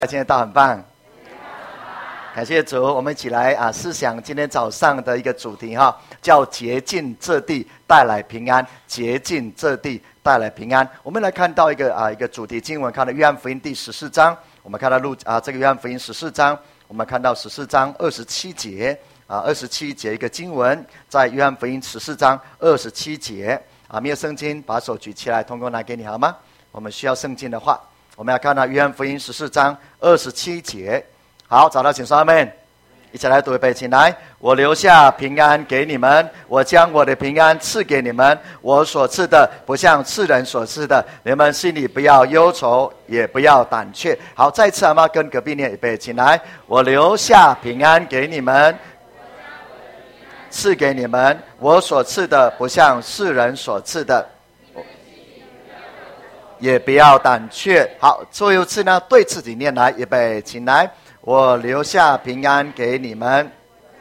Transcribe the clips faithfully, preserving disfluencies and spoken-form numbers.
今天到很棒，感谢主，我们一起来啊思想今天早上的一个主题哈，叫洁净这地带来平安，洁净这地带来平安。我们来看到一个啊一个主题经文，看到约翰福音第十四章，我们看到路啊这个约翰福音十四章，我们看到十四章二十七节啊二十七节一个经文，在约翰福音十四章二十七节啊，没有圣经把手举起来，通过拿给你好吗？我们需要圣经的话。我们要看到约翰福音十四章二十七节，好，找到请说阿们。一起来读一遍，请来。我留下平安给你们，我将我的平安赐给你们，我所赐的不像世人所赐的，你们心里不要忧愁，也不要胆怯。好，再次好吗？跟隔壁念一遍，请来。我留下平安给你们，赐给你们，我所赐的不像世人所赐的，也不要胆怯。好，最后一次呢，对自己念来，预备，请来。我留下平安给你们，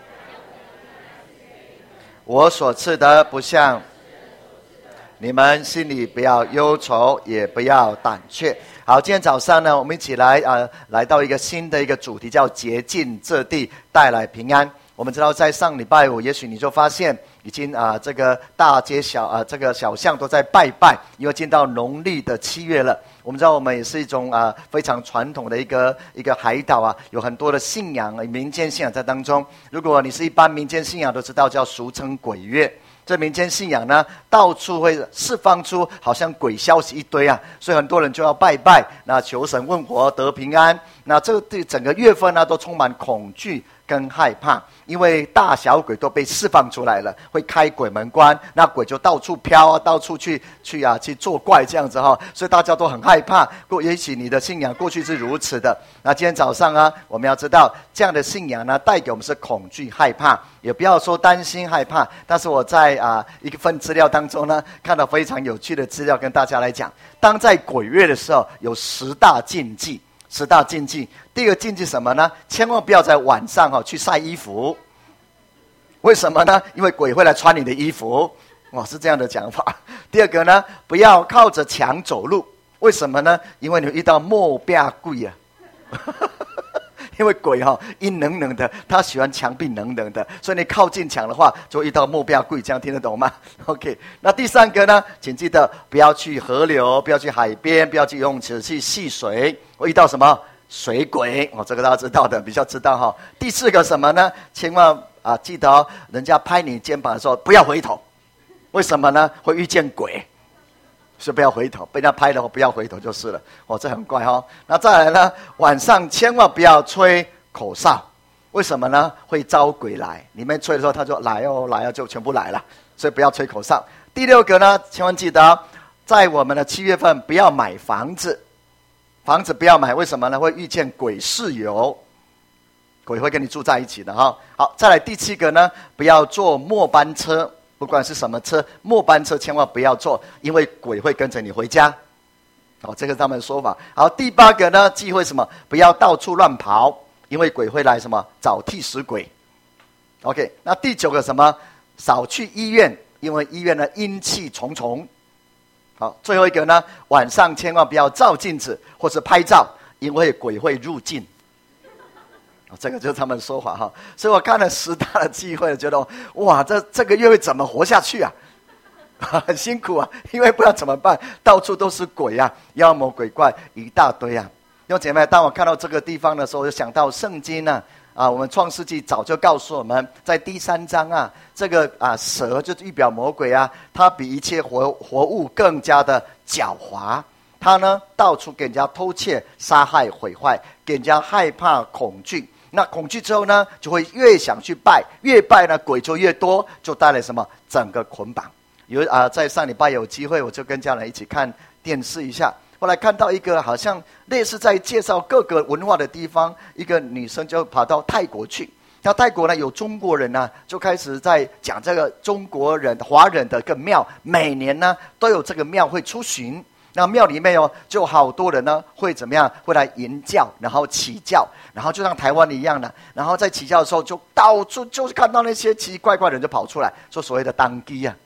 我所赐的不像你们心里不要忧愁，也不要胆怯。好，今天早上呢，我们一起来呃来到一个新的一个主题，叫洁净这地带来平安。我们知道在上礼拜五，也许你就发现已经啊、呃、这个大街小啊、呃、这个小巷都在拜拜，因为进到农历的七月了。我们知道我们也是一种啊、呃、非常传统的一个一个海岛啊，有很多的信仰民间信仰在当中。如果你是一般民间信仰都知道，叫俗称鬼月。这民间信仰呢，到处会释放出好像鬼消息一堆啊，所以很多人就要拜拜，那求神问佛得平安。那这个整个月份呢，都充满恐惧跟害怕，因为大小鬼都被释放出来了，会开鬼门关，那鬼就到处飘啊，到处去去啊去作怪这样子哈，所以大家都很害怕。也许你的信仰过去是如此的，那今天早上啊，我们要知道这样的信仰呢，带给我们是恐惧害怕，也不要说担心害怕。但是我在啊一份资料当中呢，看到非常有趣的资料，跟大家来讲。当在鬼月的时候，有十大禁忌。十大禁忌，第一个禁忌什么呢？千万不要在晚上哦去晒衣服。为什么呢？因为鬼会来穿你的衣服。哇，是这样的讲法。第二个呢，不要靠着墙走路。为什么呢？因为你遇到莫变鬼啊。因为鬼哈、哦、阴冷冷的，他喜欢墙壁冷冷的，所以你靠近墙的话，就遇到莫变鬼。这样听得懂吗 ？OK。那第三个呢，请记得不要去河流，不要去海边，不要去游泳池去戏水。会遇到什么水鬼？哦，这个大家知道的，比较知道哈、哦。第四个什么呢？千万啊记得哦，人家拍你肩膀的时候不要回头。为什么呢？会遇见鬼。是不要回头，被他拍的话不要回头就是了。哦，这很怪哦。那再来呢，晚上千万不要吹口哨。为什么呢？会招鬼来。你们吹的时候，他就来哦来哦，就全部来了。所以不要吹口哨。第六个呢，千万记得，在我们的七月份不要买房子，房子不要买。为什么呢？会遇见鬼室友，鬼会跟你住在一起的哈、哦。好，再来第七个呢，不要坐末班车。不管是什么车，末班车千万不要坐，因为鬼会跟着你回家。哦，这个是他们的说法。好，第八个呢，忌讳什么？不要到处乱跑，因为鬼会来什么找替死鬼。OK， 那第九个什么？少去医院，因为医院呢阴气重重。好，最后一个呢，晚上千万不要照镜子或是拍照，因为鬼会入镜。这个就是他们的说法哈，所以我看了十大的忌讳，觉得哇，这这个月会怎么活下去啊？很辛苦啊，因为不知道怎么办，到处都是鬼啊，妖魔鬼怪一大堆啊。弟兄姐妹，当我看到这个地方的时候，我就想到圣经啊，啊，我们创世纪早就告诉我们，在第三章啊，这个啊蛇就是预表魔鬼啊，它比一切活活物更加的狡猾。他呢，到处给人家偷窃、杀害、毁坏，给人家害怕、恐惧。那恐惧之后呢，就会越想去拜，越拜呢，鬼就越多，就带来什么？整个捆绑。有啊、呃，在上礼拜有机会，我就跟家人一起看电视一下。后来看到一个好像类似在介绍各个文化的地方，一个女生就跑到泰国去。那泰国呢，有中国人呢、啊，就开始在讲这个中国人、华人的一个庙，每年呢都有这个庙会出巡。那庙里面哦，就好多人呢，会怎么样？会来迎教，然后起教，然后就像台湾一样的，然后在起教的时候，就到处就是看到那些奇奇怪怪的人就跑出来，说所谓的当机啊，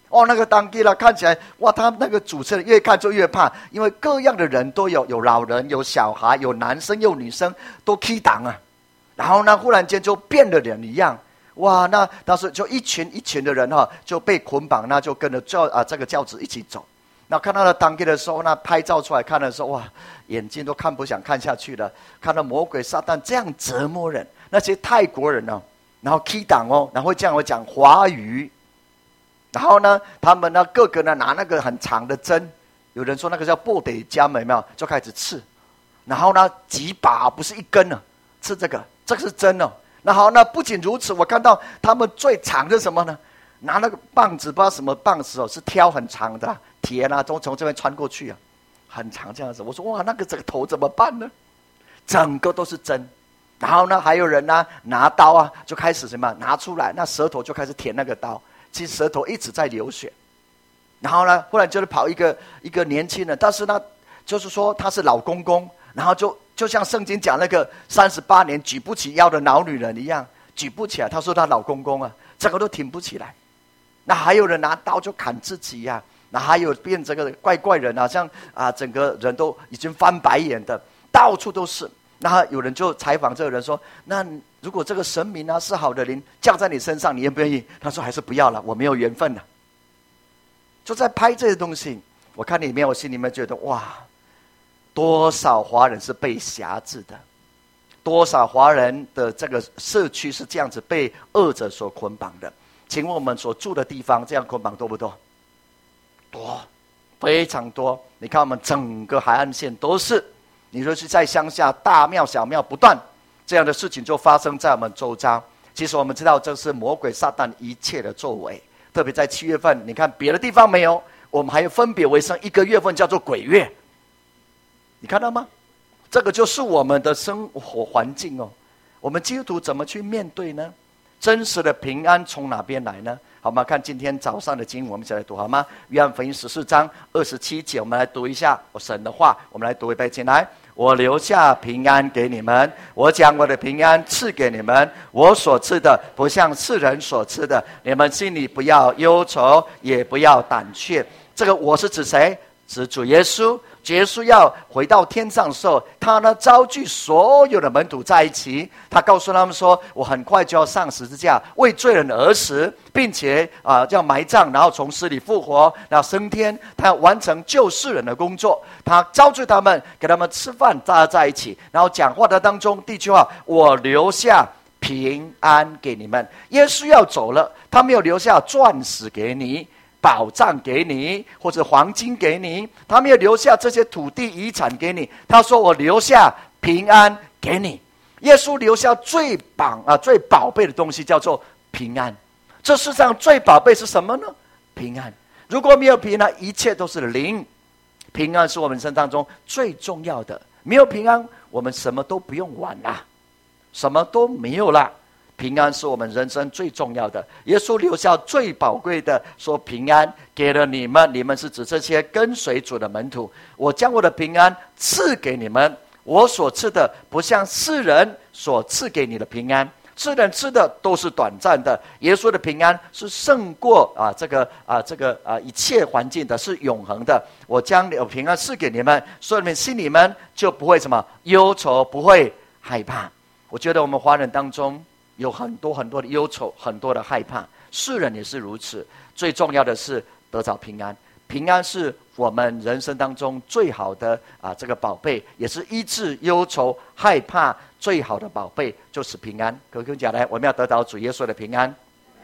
哦，那个当地了，看起来哇，他那个主持人越看就越怕，因为各样的人都有，有老人，有小孩，有男生，有女生，都起档啊。然后呢，忽然间就变了人一样，哇！那当时就一群一群的人哈、哦，就被捆绑，那就跟着教啊这个轿子一起走。那看到了当地的时候，那拍照出来看的时候，哇，眼睛都看不想看下去了。看到魔鬼撒旦这样折磨人，那些泰国人呢、哦，然后起档哦，然后这样会讲华语。然后呢，他们呢各个呢拿那个很长的针，有人说那个叫布得姜，有没有？就开始刺。然后呢几把，不是一根呢，刺这个，这个是针哦。那好，那不仅如此，我看到他们最长的什么呢？拿那个棒子，不知道什么棒子哦，是挑很长的、啊、铁啊，都从这边穿过去啊，很长这样子。我说哇，那个这个头怎么办呢？整个都是针。然后呢，还有人呢拿刀啊，就开始什么拿出来，那舌头就开始舔那个刀。其实舌头一直在流血，然后呢，忽然就是跑一个一个年轻人，但是呢，就是说他是老公公，然后就就像圣经讲那个三十八年举不起腰的老女人一样，举不起来。他说他老公公啊，这个都挺不起来。那还有人拿刀就砍自己呀、啊，那还有变这个怪怪人啊，像啊整个人都已经翻白眼的，到处都是。那有人就采访这个人说，那如果这个神明啊是好的灵降在你身上，你愿不愿意？他说还是不要了，我没有缘分了。就在拍这些东西，我看里面我心里面觉得哇，多少华人是被辖制的，多少华人的这个社区是这样子被恶者所捆绑的。请问我们所住的地方这样捆绑多不多？多，非常多。你看我们整个海岸线都是，你说是在乡下大庙小庙不断，这样的事情就发生在我们周遭。其实我们知道这是魔鬼撒旦一切的作为，特别在七月份，你看别的地方没有，我们还有分别为圣一个月份叫做鬼月，你看到吗？这个就是我们的生活环境哦。我们基督徒怎么去面对呢？真实的平安从哪边来呢？好吗？看今天早上的经文，我们一起来读好吗？约翰福音十四章二十七节，我们来读一下我神的话，我们来读一遍进来。我留下平安给你们，我将我的平安赐给你们，我所赐的不像世人所赐的，你们心里不要忧愁，也不要胆怯。这个我是指谁？指主耶稣。耶稣要回到天上的时候，他呢召集所有的门徒在一起，他告诉他们说，我很快就要上十字架，为罪人而死，并且啊、呃、要埋葬，然后从死里复活，然后升天，他要完成救世人的工作。他召集他们，给他们吃饭，大家在一起，然后讲话的当中，第一句话，我留下平安给你们。耶稣要走了，他没有留下钻石给你，宝藏给你，或者黄金给你，他没有留下这些土地遗产给你，他说我留下平安给你。耶稣留下最宝啊最宝贝的东西叫做平安。这世上最宝贝是什么呢？平安。如果没有平安，一切都是零。平安是我们生当中最重要的，没有平安，我们什么都不用玩啦，什么都没有啦。平安是我们人生最重要的。耶稣留下最宝贵的，说平安给了你们，你们是指这些跟随主的门徒。我将我的平安赐给你们，我所赐的不像世人所赐给你的平安。世人吃的都是短暂的，耶稣的平安是胜过啊这个啊这个啊一切环境的，是永恒的。我将有平安赐给你们，所以你们心里面就不会什么忧愁，不会害怕。我觉得我们华人当中有很多很多的忧愁，很多的害怕，世人也是如此。最重要的是得着平安，平安是我们人生当中最好的啊这个宝贝，也是医治忧愁害怕最好的宝贝，就是平安。各位跟我讲来，我们要得到主耶稣的平安。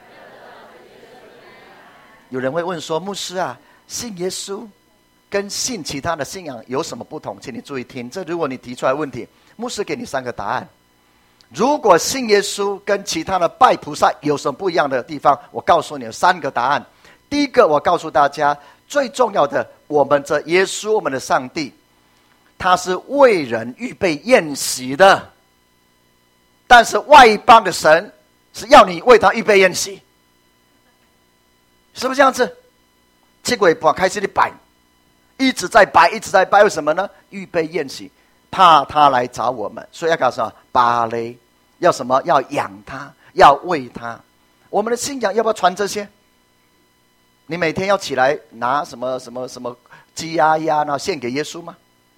有人会问说，牧师啊，信耶稣跟信其他的信仰有什么不同？请你注意听，这如果你提出来问题，牧师给你三个答案。如果信耶稣跟其他的拜菩萨有什么不一样的地方，我告诉你有三个答案。第一个，我告诉大家最重要的，我们这耶稣，我们的上帝，他是为人预备宴席的。但是外邦的神是要你为他预备宴席，是不是这样子？七鬼婆开始的摆，一直在摆，一直在摆，为什么呢？预备宴席，怕他来找我们，所以要搞什么？芭蕾，要什么？要养他，要喂他。我们的信仰要不要传这些？ 你每天要起来拿什么什么什么鸡鸭鸭，然后献给耶稣吗？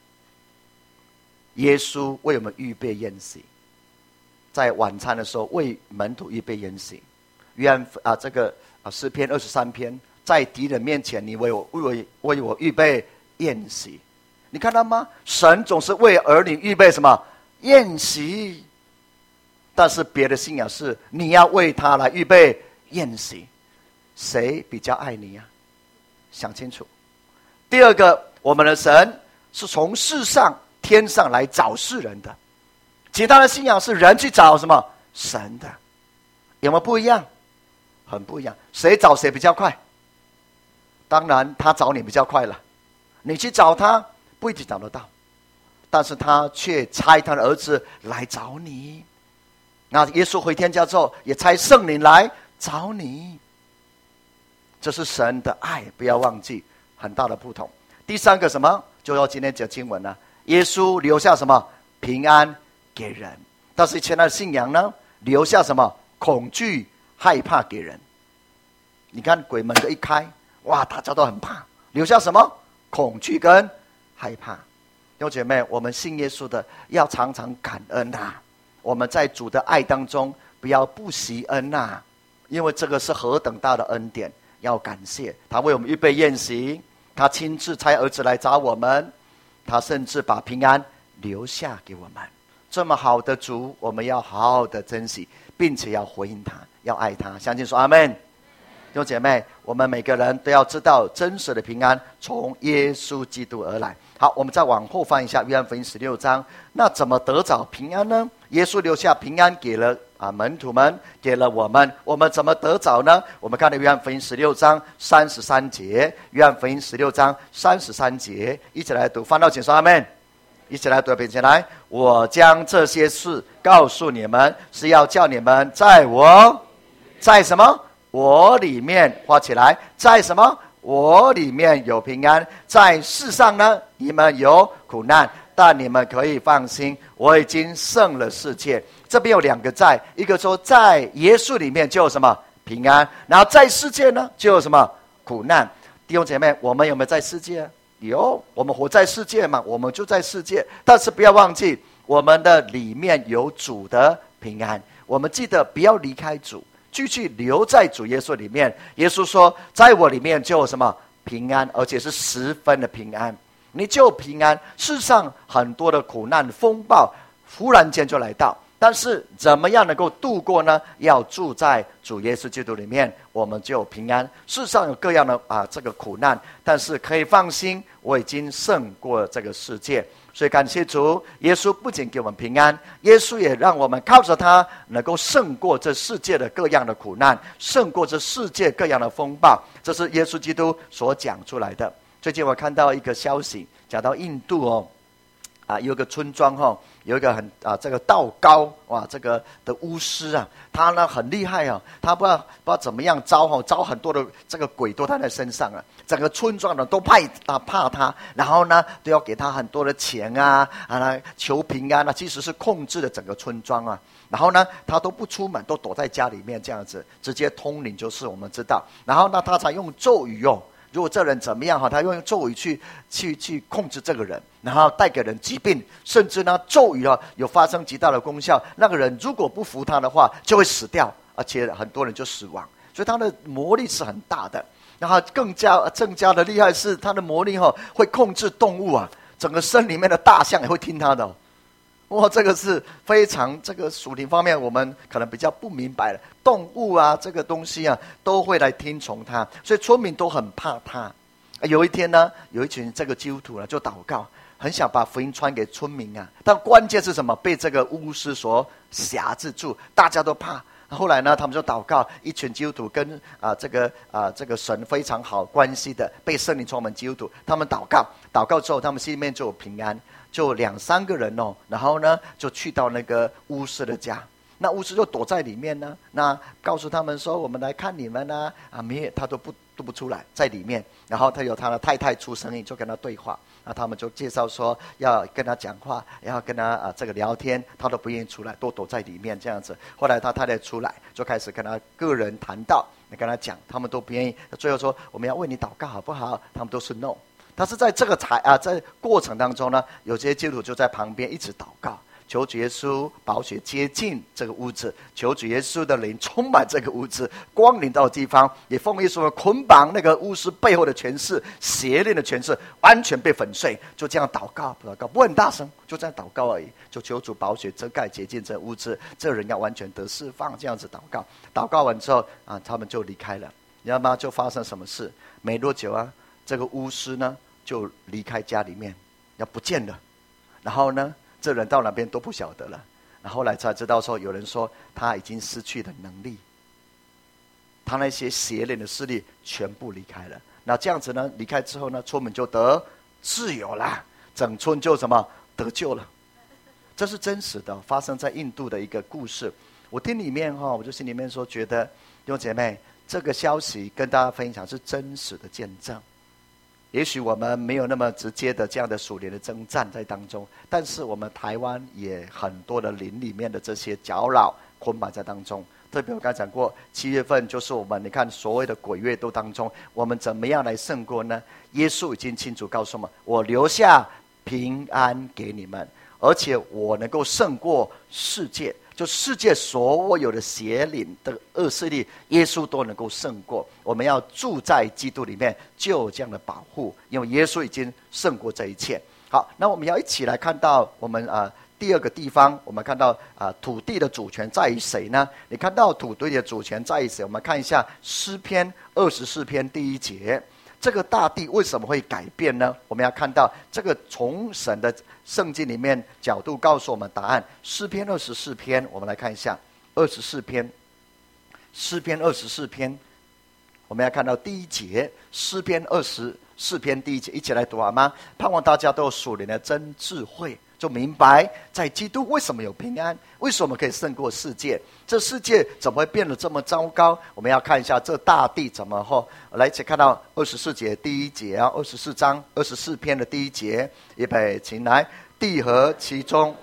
耶稣为我们预备宴席，在晚餐的时候为门徒预备宴席。约翰啊，这个啊诗篇二十三篇，在敌人面前，你为我为为我预备宴席。你看到吗？神总是为儿女预备什么宴席？但是别的信仰是你要为他来预备宴席，谁比较爱你啊？想清楚。第二个，我们的神是从世上天上来找世人的，其他的信仰是人去找什么神的，有没有不一样？很不一样。谁找谁比较快？当然他找你比较快了，你去找他不一定找得到，但是他却差他的儿子来找你。那耶稣回天家之后，也差圣灵来找你。这是神的爱，不要忘记，很大的不同。第三个什么？就要今天讲经文了。耶稣留下什么？平安给人。但是现在的信仰呢？留下什么？恐惧、害怕给人。你看鬼门的一开，哇，大家都很怕。留下什么？恐惧跟害怕。弟兄姐妹，我们信耶稣的要常常感恩啊！我们在主的爱当中，不要不惜恩啊！因为这个是何等大的恩典，要感谢他为我们预备宴席，他亲自差儿子来找我们，他甚至把平安留下给我们。这么好的主，我们要好好的珍惜，并且要回应他，要爱他。相信说阿们。弟兄姐妹，我们每个人都要知道，真实的平安从耶稣基督而来。好，我们再往后翻一下约翰福音十六章。那怎么得着平安呢？耶稣留下平安给了啊门徒们，给了我们，我们怎么得着呢？我们看到约翰福音十六章三十三节，约翰福音十六章三十三节，一起来读，翻到请说阿们。一起来读，并且来，我将这些事告诉你们，是要叫你们在我，在什么？我里面，画起来，在什么？我里面有平安。在世上呢，你们有苦难，但你们可以放心，我已经胜了世界。这边有两个在，一个说在耶稣里面就有什么平安，然后在世界呢就有什么苦难。弟兄姐妹，我们有没有在世界？有，我们活在世界嘛，我们就在世界。但是不要忘记，我们的里面有主的平安。我们记得不要离开主，继续留在主耶稣里面。耶稣说，在我里面就有什么平安，而且是十分的平安。你就平安。世上很多的苦难风暴忽然间就来到，但是怎么样能够度过呢？要住在主耶稣基督里面，我们就平安。世上有各样的啊这个苦难，但是可以放心，我已经胜过这个世界。所以感谢主，耶稣不仅给我们平安，耶稣也让我们靠着他能够胜过这世界的各样的苦难，胜过这世界各样的风暴。这是耶稣基督所讲出来的。最近我看到一个消息，讲到印度哦，啊，有个村庄哈、哦，有一个很啊这个道高哇这个的巫师啊，他呢很厉害啊，他不知道不知道怎么样招哈、哦，招很多的这个鬼都在他身上啊，整个村庄呢都怕啊怕他，然后呢都要给他很多的钱啊啊求平安啊，其实是控制了整个村庄啊。然后呢，他都不出门，都躲在家里面这样子，直接通灵就是我们知道。然后呢，他才用咒语哦。如果这人怎么样哈，他用咒语去去去控制这个人，然后带给人疾病，甚至呢咒语啊有发生极大的功效。那个人如果不服他的话，就会死掉，而且很多人就死亡。所以他的魔力是很大的。然后更加更加的厉害是他的魔力哈，会控制动物啊，整个森里面的大象也会听他的、哦。哇，这个是非常这个属灵方面，我们可能比较不明白了。动物啊，这个东西啊，都会来听从他，所以村民都很怕他。有一天呢，有一群这个基督徒呢，就祷告，很想把福音传给村民啊，但关键是什么？被这个巫师所辖制住，大家都怕。后来呢，他们就祷告，一群基督徒跟啊这个啊这个神非常好关系的，被圣灵充满基督徒，他们祷告，祷告之后，他们心里面就有平安。就两三个人哦，然后呢，就去到那个巫师的家，那巫师就躲在里面呢，那告诉他们说：“我们来看你们啊！”啊，没有，他都不都不出来，在里面。然后他有他的太太出声音，就跟他对话。那他们就介绍说要跟他讲话，要跟他啊这个聊天，他都不愿意出来，都躲在里面这样子。后来他太太出来，就开始跟他个人谈道。 你跟他讲，他们都不愿意。最后说我们要为你祷告好不好？他们都是 no。但是在这个才啊，在过程当中呢，有些基督徒就在旁边一直祷告，求主耶稣宝血接近这个屋子，求主耶稣的灵充满这个屋子，光临到地方，也奉耶稣的捆绑那个巫师背后的权势、邪灵的权势，完全被粉碎。就这样祷告，祷告不很大声，就这样祷告而已，就求主宝血遮盖洁净这屋子，这人要完全得释放。这样子祷告，祷告完之后啊，他们就离开了。你知道吗？就发生什么事？没多久啊，这个巫师呢就离开家里面，要不见了。然后呢，这人到哪边都不晓得了。然后后来才知道说，有人说他已经失去了能力，他那些邪灵的势力全部离开了。那这样子呢，离开之后呢，村民就得自由了，整村就什么得救了。这是真实的，发生在印度的一个故事。我听里面哈，我就心里面说，觉得弟兄姐妹，这个消息跟大家分享是真实的见证。也许我们没有那么直接的这样的属灵的征战在当中，但是我们台湾也很多的灵里面的这些搅扰捆绑在当中。特别我刚才讲过，七月份就是我们你看所谓的鬼月都当中，我们怎么样来胜过呢？耶稣已经清楚告诉我们，我留下平安给你们，而且我能够胜过世界，就世界所有的邪灵的恶势力，耶稣都能够胜过。我们要住在基督里面，就有这样的保护，因为耶稣已经胜过这一切。好，那我们要一起来看到我们啊、呃、第二个地方，我们看到啊、呃、土地的主权在于谁呢？你看到土地的主权在于谁？我们看一下诗篇二十四篇第一节。这个大地为什么会改变呢？我们要看到这个从神的圣经里面角度告诉我们答案。诗篇二十四篇，我们来看一下二十四篇。诗篇二十四篇，我们要看到第一节。诗篇二十四篇第一节，一起来读好吗？盼望大家都有属灵的真智慧，就明白在基督为什么有平安，为什么可以胜过世界。这世界怎么会变得这么糟糕？我们要看一下这大地怎么后来，一起看到二十四节第一节啊，二十四章二十四篇的第一节，预备，请来。地和其中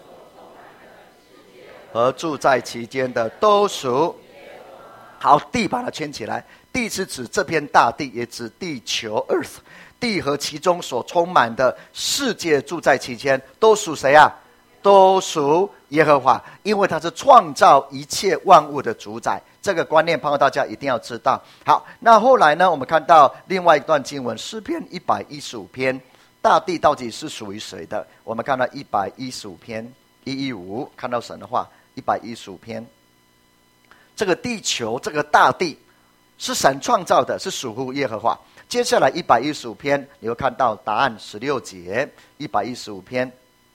和住在其间的都属。好，地把它圈起来。地是指这片大地，也指地球 Earth。地和其中所充满的世界住在其间，都属谁啊？都属耶和华，因为他是创造一切万物的主宰。这个观念盼望大家一定要知道。好，那后来呢，我们看到另外一段经文，诗篇一百一十五篇，大地到底是属于谁的？我们看到一百一十五篇一一五，看到神的话，一百一十五篇，这个地球，这个大地是神创造的，是属乎耶和华。接下来一百一十五篇，你会看到答案十六节。一百一十五篇，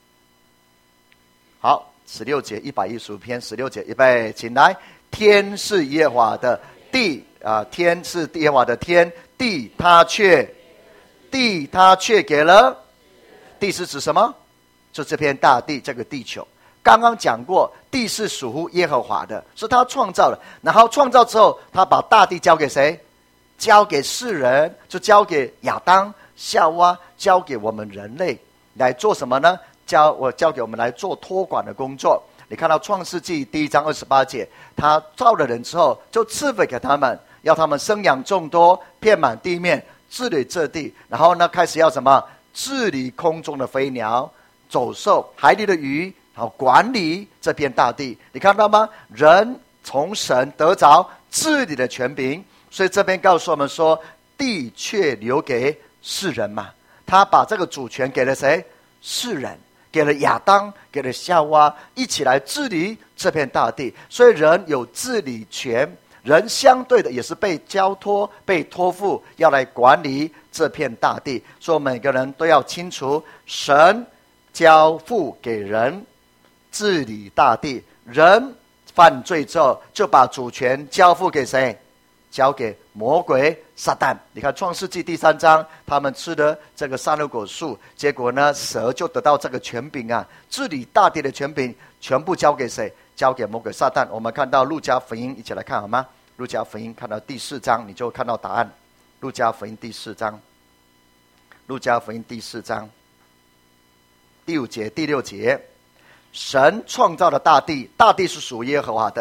好，十六节，一百一十五篇十六节，预备，请来。天是耶和华的，地啊、呃，天是耶和华的天，地他却，地他却给了。地是指什么？就这片大地，这个地球。刚刚讲过，地是属乎耶和华的，是他创造的。然后创造之后，他把大地交给谁？交给世人，就交给亚当、夏娃，交给我们人类来做什么呢？交我交给我们来做托管的工作。你看到创世纪第一章二十八节，他造了人之后，就赐福给他们，要他们生养众多，遍满地面，治理这地。然后呢，开始要什么？治理空中的飞鸟、走兽、海里的鱼，然后管理这片大地。你看到吗？人从神得着治理的权柄。所以这边告诉我们说，地却留给世人嘛，他把这个主权给了谁？世人，给了亚当，给了夏娃，一起来治理这片大地。所以人有治理权，人相对的也是被交托、被托付，要来管理这片大地。所以每个人都要清楚，神交付给人治理大地，人犯罪之后就把主权交付给谁？交给魔鬼撒旦。你看创世纪第三章，他们吃的这个善恶果树，结果呢，蛇就得到这个权柄啊，治理大地的权柄全部交给谁？交给魔鬼撒旦。我们看到路加福音，一起来看好吗？路加福音看到第四章，你就看到答案。路加福音第四章，路加福音第四章第五节、第六节，神创造了大地，大地是属耶和华的。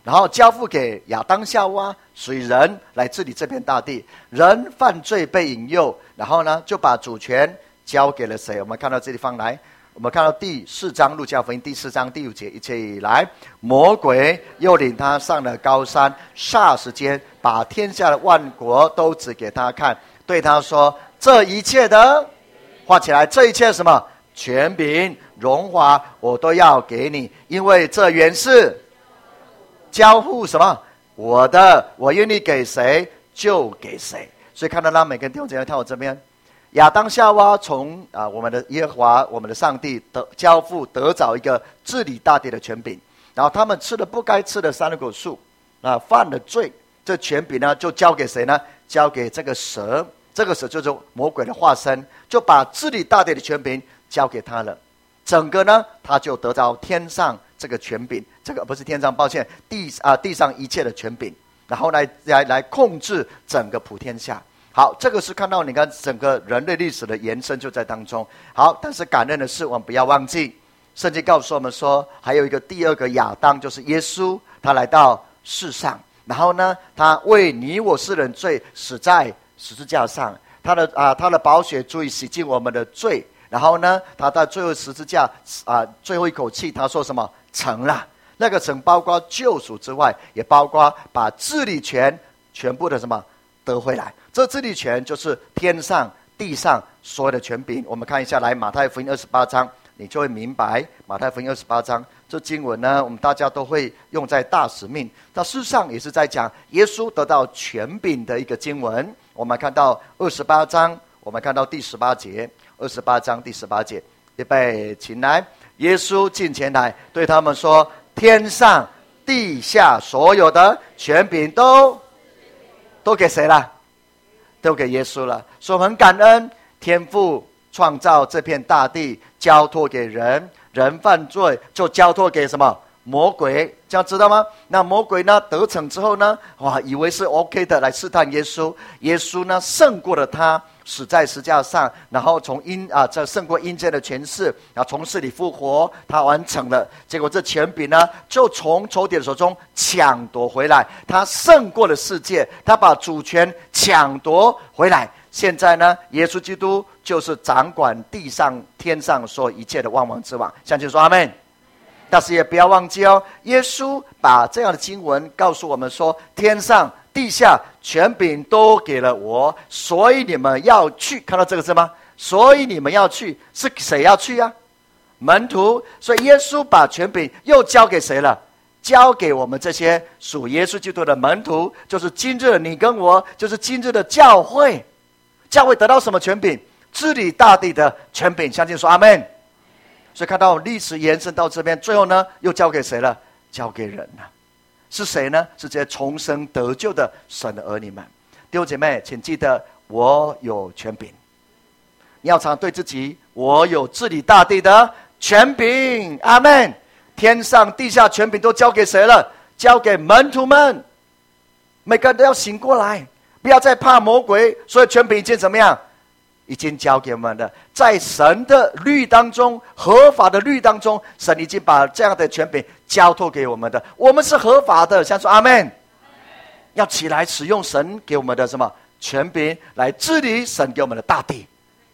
然后交付给亚当夏娃，属于人来治理这片大地。人犯罪被引诱，然后呢就把主权交给了谁？我们看到这地方来，我们看到第四章路加福音第四章第五节，一切以来，魔鬼又领他上了高山，霎时间把天下的万国都指给他看，对他说：这一切的，画起来，这一切什么？权柄荣华我都要给你，因为这原是交付什么？我的，我愿意给谁就给谁。所以看到他每个弟兄姐妹看我这边，亚当夏娃从啊我们的耶和华我们的上帝得交付得着一个治理大地的权柄，然后他们吃了不该吃的三个果树啊，犯了罪，这权柄呢就交给谁呢？交给这个蛇，这个蛇就是魔鬼的化身，就把治理大地的权柄交给他了。整个呢他就得到天上这个权柄，这个不是天上，抱歉，地啊地上一切的权柄，然后来来来控制整个普天下。好，这个是看到你看整个人类历史的延伸就在当中。好，但是感恩的是，我们不要忘记，圣经告诉我们说，还有一个第二个亚当，就是耶稣，他来到世上，然后呢，他为你我世人罪死在十字架上，他的啊他的宝血足以洗净我们的罪。然后呢，他在最后十字架啊最后一口气，他说什么？成了。那个成包括救赎之外，也包括把治理权全部的什么得回来。这治理权就是天上地上所有的权柄。我们看一下来马太福音二十八章，你就会明白马太福音二十八章这经文呢，我们大家都会用在大使命，那事实上也是在讲耶稣得到权柄的一个经文。我们看到二十八章，我们看到第十八节，二十八章第十八节，预备请来。耶稣近前来对他们说，天上地下所有的权柄都都给谁了？都给耶稣了。所以我们很感恩天父创造这片大地，交托给人，人犯罪就交托给什么？魔鬼，这样知道吗？那魔鬼呢得逞之后呢，哇，以为是 OK 的，来试探耶稣。耶稣呢胜过了他，死在十字架上，然后从阴啊，这胜过阴间的权势，然后从死里复活，他完成了。结果这权柄呢，就从仇敌的手中抢夺回来，他胜过了世界，他把主权抢夺回来。现在呢，耶稣基督就是掌管地上天上所有一切的万王之王。相信说阿们。但是也不要忘记哦，耶稣把这样的经文告诉我们说，天上地下权柄都给了我，所以你们要去。看到这个字吗？所以你们要去，是谁要去啊？门徒。所以耶稣把权柄又交给谁了？交给我们这些属耶稣基督的门徒，就是今日你跟我，就是今日的教会。教会得到什么权柄？治理大地的权柄。相信说阿们。所以看到历史延伸到这边，最后呢又交给谁了？交给人了。是谁呢？是这些重生得救的神的儿女们。弟兄姐妹，请记得，我有权柄。你要常对自己，我有治理大地的权柄。阿们。天上地下权柄都交给谁了？交给门徒们。每个人都要醒过来，不要再怕魔鬼。所以权柄已经怎么样？已经交给我们了。在神的律当中，合法的律当中，神已经把这样的权柄交托给我们的，我们是合法的。想说阿们。要起来使用神给我们的什么权柄，来治理神给我们的大地。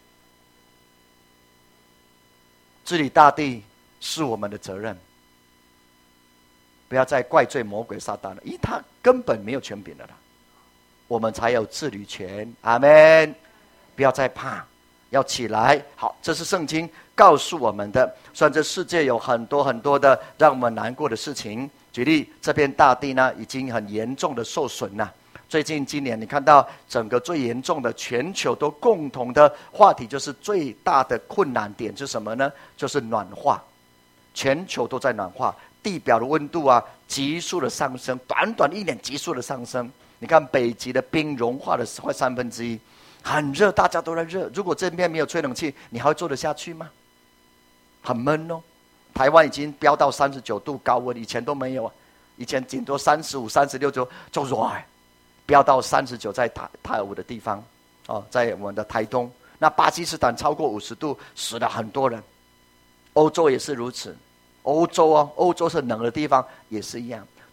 治理大地是我们的责任，不要再怪罪魔鬼撒旦了，因为他根本没有权柄的了，我们才有治理权。阿们。不要再怕，要起来。好，这是圣经告诉我们的。虽然这世界有很多很多的让我们难过的事情，举例，这片大地呢已经很严重的受损了。最近今年你看到整个最严重的全球都共同的话题，就是最大的困难点是什么呢？就是暖化。全球都在暖化，地表的温度啊急速的上升，短短一年急速的上升。你看北极的冰融化了快三分之一，很热，大家都在热。如果这边没有吹冷气，你还会做得下去吗？很闷哦。台湾已经飙到三十九度高温，以前都没有啊，以前顶多三十五、三十六就就热，飙到三十九，在台台湾的地方哦，在我们的台东。那巴基斯坦超过五十度，死了很多人。欧洲也是如此，欧洲啊，欧洲是冷的地方也是一样。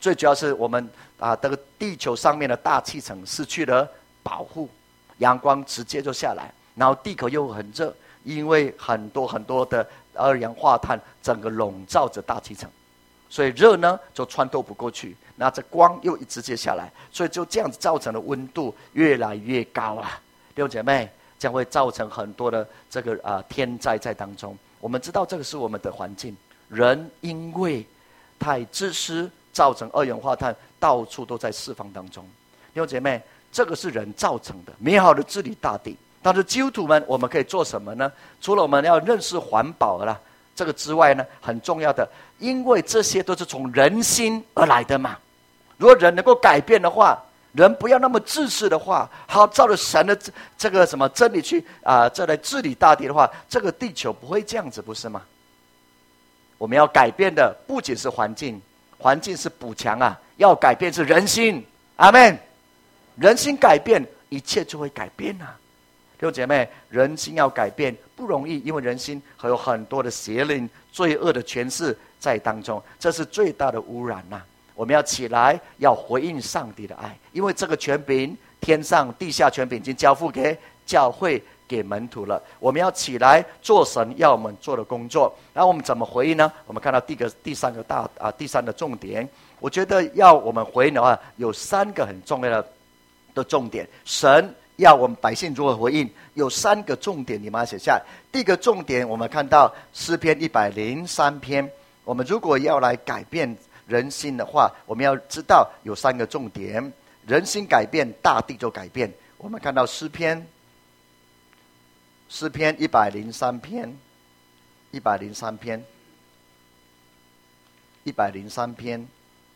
最主要是我们啊，这个地球上面的大气层失去了保护，阳光直接就下来，然后地壳又很热，因为很多很多的二氧化碳整个笼罩着大气层，所以热呢就穿透不过去，那这光又直接下来，所以就这样子造成的温度越来越高啊，弟兄姐妹，将会造成很多的这个啊、呃、天灾在当中。我们知道这个是我们的环境，人因为太自私，造成二氧化碳到处都在释放当中。弟兄姐妹，这个是人造成的，美好的治理大地。但是基督徒们，我们可以做什么呢？除了我们要认识环保啦，这个之外呢，很重要的，因为这些都是从人心而来的嘛。如果人能够改变的话，人不要那么自私的话，好照着神的这个什么真理去啊、呃，这来治理大地的话，这个地球不会这样子，不是吗？我们要改变的不仅是环境，环境是补强啊，要改变是人心。阿们。人心改变，一切就会改变啊。弟兄姐妹，人心要改变不容易，因为人心还有很多的邪灵、罪恶的权势在当中，这是最大的污染呐、啊。我们要起来，要回应上帝的爱，因为这个权柄，天上地下权柄已经交付给教会、给门徒了。我们要起来做神要我们做的工作。然后我们怎么回应呢？我们看到第个、第三个大啊，第三个重点，我觉得要我们回应的话，有三个很重要的的重点。神要我们百姓如何回应，有三个重点，你们要写下来。第一个重点，我们看到诗篇一百零三篇，我们如果要来改变人心的话，我们要知道有三个重点。人心改变，大地就改变。我们看到诗篇，诗篇一百零三篇，一百零三篇，一百零三篇，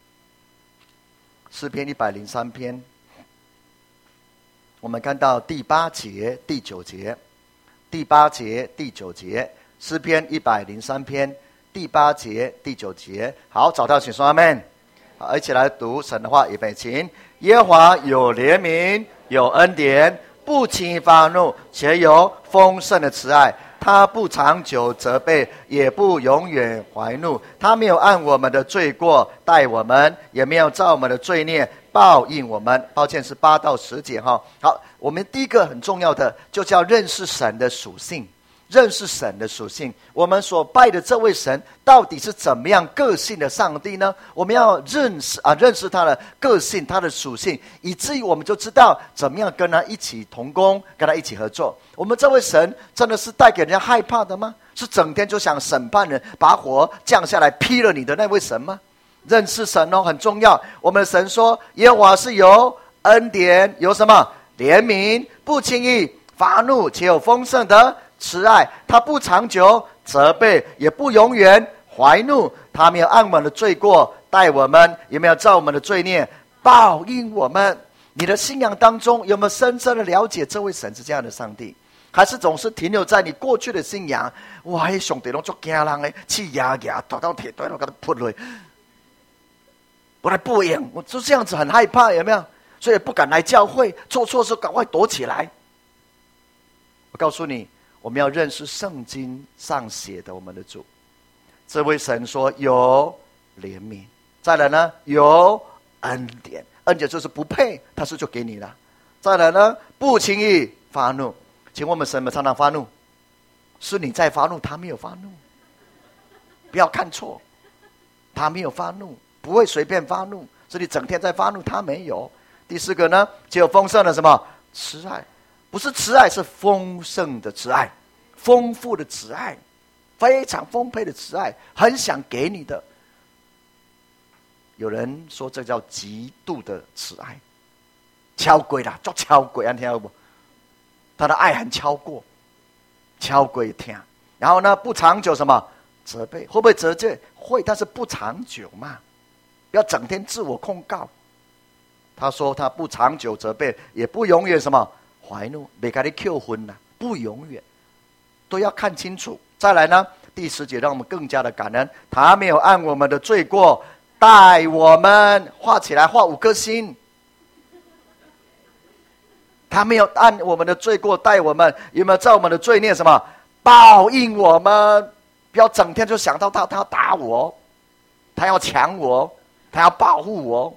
诗篇一百零三篇。我们看到第八节、第九节，第八节、第九节，诗篇一百零三篇。第八节、第九节，好，找到请说阿们。好，一起来读神的话，预备起。耶和华有怜悯，有恩典，不轻易发怒，且有丰盛的慈爱。他不长久责备，也不永远怀怒。他没有按我们的罪过待我们，也没有照我们的罪孽报应我们。抱歉，是八到十节哈。好，我们第一个很重要的，就是要认识神的属性。认识神的属性，我们所拜的这位神到底是怎么样个性的上帝呢？我们要认识啊，认识他的个性、他的属性，以至于我们就知道怎么样跟他一起同工，跟他一起合作。我们这位神真的是带给人家害怕的吗？是整天就想审判人，把火降下来劈了你的那位神吗？认识神哦，很重要。我们的神说，耶和华是有恩典，有什么怜悯，不轻易发怒，且有丰盛的慈爱。他不长久责备，也不永远怀怒。他没有按我们的罪过待我们，也没有照我们的罪孽报应我们。你的信仰当中有没有深深的了解这位神是这样的上帝？还是总是停留在你过去的信仰？哇，上帝都做惊人的，气压压打到铁堆，我给他扑落，我来报应，我就这样子很害怕，有没有？所以不敢来教会，做错事赶快躲起来。我告诉你，我们要认识圣经上写的我们的主，这位神说有怜悯，再来呢有恩典，恩典就是不配，他是就给你了。再来呢不轻易发怒，请问我们神们常常发怒？是你在发怒，他没有发怒。不要看错，他没有发怒，不会随便发怒，是你整天在发怒，他没有。第四个呢，只有丰盛的什么慈爱，不是慈爱，是丰盛的慈爱，丰富的慈爱，非常丰沛的慈爱，很想给你的。有人说这叫极度的慈爱，超过啦，做超过，你听到不？他的爱很超过，超过听。然后呢，不长久什么责备，会不会责备？会，但是不长久嘛，不要整天自我控告。他说他不长久责备，也不永远什么怀怒，别给你扣分了，不永远，都要看清楚。再来呢，第十节让我们更加的感恩，他没有按我们的罪过待我们，画起来，画五颗星。他没有按我们的罪过待我们，有没有照我们的罪孽什么报应我们？不要整天就想到他，他要打我，他要抢我， 他要保护我。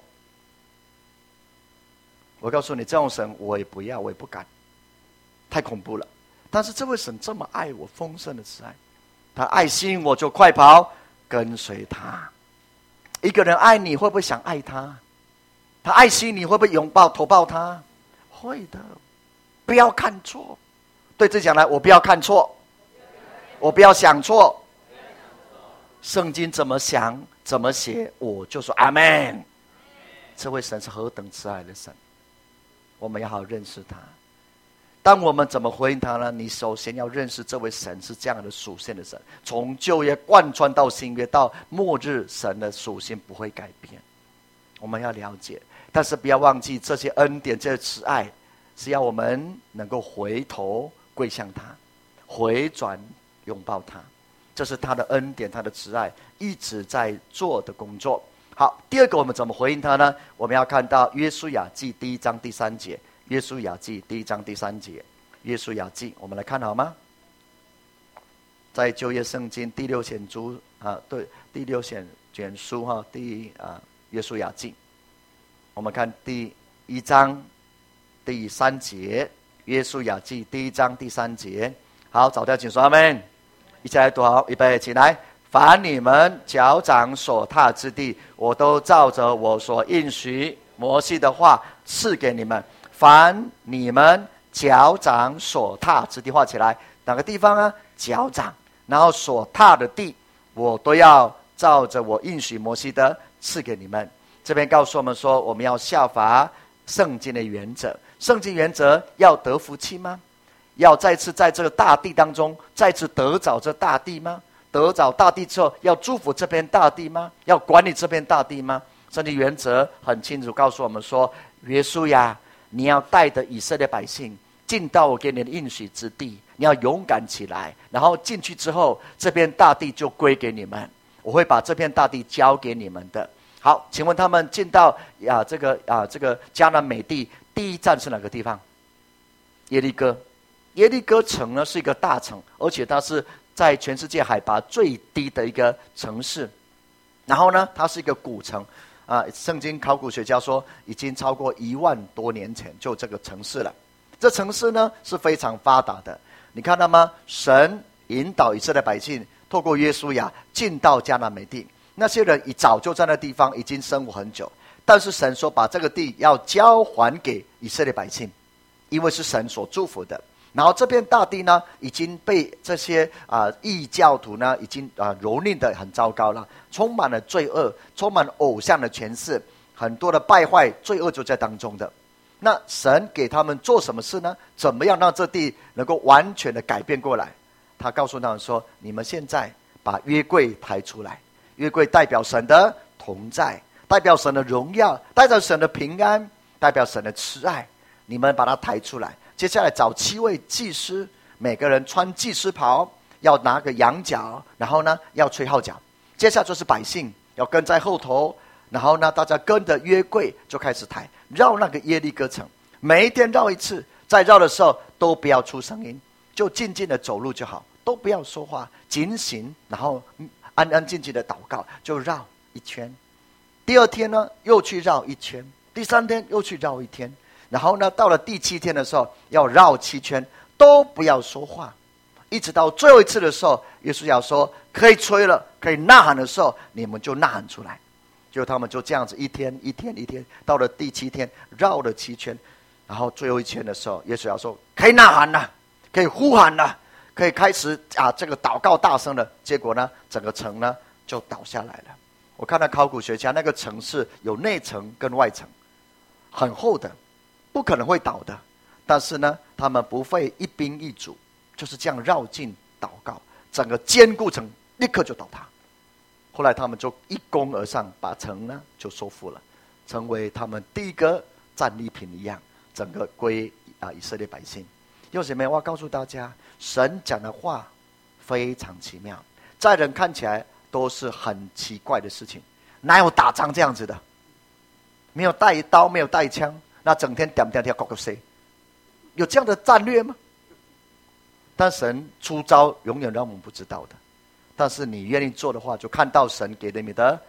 我告诉你，这种神我也不要，我也不敢，太恐怖了。但是这位神这么爱我，丰盛的慈爱，他爱吸引我就快跑跟随他。一个人爱你，会不会想爱他？他爱惜你，会不会拥抱投抱他？会的。不要看错，对自己讲来，我不要看错，我不要想错。圣经怎么想怎么写，我就说阿们。这位神是何等慈爱的神，我们要好好认识他。当我们怎么回应他呢？你首先要认识这位神是这样的属性的神，从旧约贯穿到新约到末日，神的属性不会改变，我们要了解。但是不要忘记，这些恩典这些慈爱是要我们能够回头跪向他，回转拥抱他，这是他的恩典，他的慈爱一直在做的工作。好，第二个我们怎么回应他呢？我们要看到约书亚记第一章第三节。约书亚记第一章第三节，约书亚记，我们来看好吗？在旧约圣经第六卷书啊，对，第六卷卷书哈，第一啊，约书亚记，我们看第一章第三节，约书亚记第一章第三节。好，找到请说阿们。一起来读好，预备起来。凡你们脚掌所踏之地，我都照着我所应许摩西的话赐给你们。凡你们脚掌所踏之地，画起来，哪个地方啊？脚掌，然后所踏的地，我都要照着我应许摩西的赐给你们。这边告诉我们说，我们要效法圣经的原则。圣经原则要得福气吗？要再次在这个大地当中再次得着这大地吗？得着大地之后，要祝福这片大地吗？要管理这片大地吗？圣经原则很清楚告诉我们说，约书亚，你要带着以色列百姓进到我给你的应许之地，你要勇敢起来，然后进去之后，这片大地就归给你们，我会把这片大地交给你们的。好，请问他们进到啊这个啊这个迦南美地，第一站是哪个地方？耶利哥。耶利哥城呢是一个大城，而且它是在全世界海拔最低的一个城市。然后呢，它是一个古城。啊，圣经考古学家说，已经超过一万多年前就这个城市了。这城市呢是非常发达的，你看到吗？神引导以色列百姓透过约书亚进到迦南美地，那些人已早就在那地方已经生活很久，但是神说把这个地要交还给以色列百姓，因为是神所祝福的。然后这片大地呢，已经被这些啊、呃、异教徒呢，已经啊、呃、蹂躏的很糟糕了，充满了罪恶，充满了偶像的权势，很多的败坏罪恶就在当中的。那神给他们做什么事呢？怎么样让这地能够完全的改变过来？他告诉他们说：你们现在把约柜抬出来，约柜代表神的同在，代表神的荣耀，代表神的平安，代表神的慈爱，你们把它抬出来。接下来找七位祭司，每个人穿祭司袍，要拿个羊角，然后呢要吹号角。接下来就是百姓要跟在后头，然后呢大家跟着约柜就开始抬，绕那个耶利哥城，每一天绕一次。在绕的时候都不要出声音，就静静的走路就好，都不要说话，警醒，然后安安静静的祷告，就绕一圈。第二天呢又去绕一圈，第三天又去绕一天，然后呢到了第七天的时候要绕七圈，都不要说话，一直到最后一次的时候，耶稣要说可以吹了，可以呐喊的时候，你们就呐喊出来。就他们就这样子一天一天一天，到了第七天绕了七圈，然后最后一圈的时候，耶稣要说可以呐喊了，可以呼喊了，可以开始啊这个祷告大声了。结果呢整个城呢就倒下来了。我看到考古学家，那个城市有内城跟外城，很厚的，不可能会倒的。但是呢他们不费一兵一卒，就是这样绕境祷告，整个坚固城立刻就倒塌。后来他们就一攻而上，把城呢就收复了，成为他们第一个战利品一样，整个归啊以色列百姓。弟兄姐妹，我要告诉大家，神讲的话非常奇妙，在人看起来都是很奇怪的事情。哪有打仗这样子的？没有带刀，没有带枪，那整天点点点搞个谁？有这样的战略吗？但神出招永远让我们不知道的。但是你愿意做的话，就看到神给了你的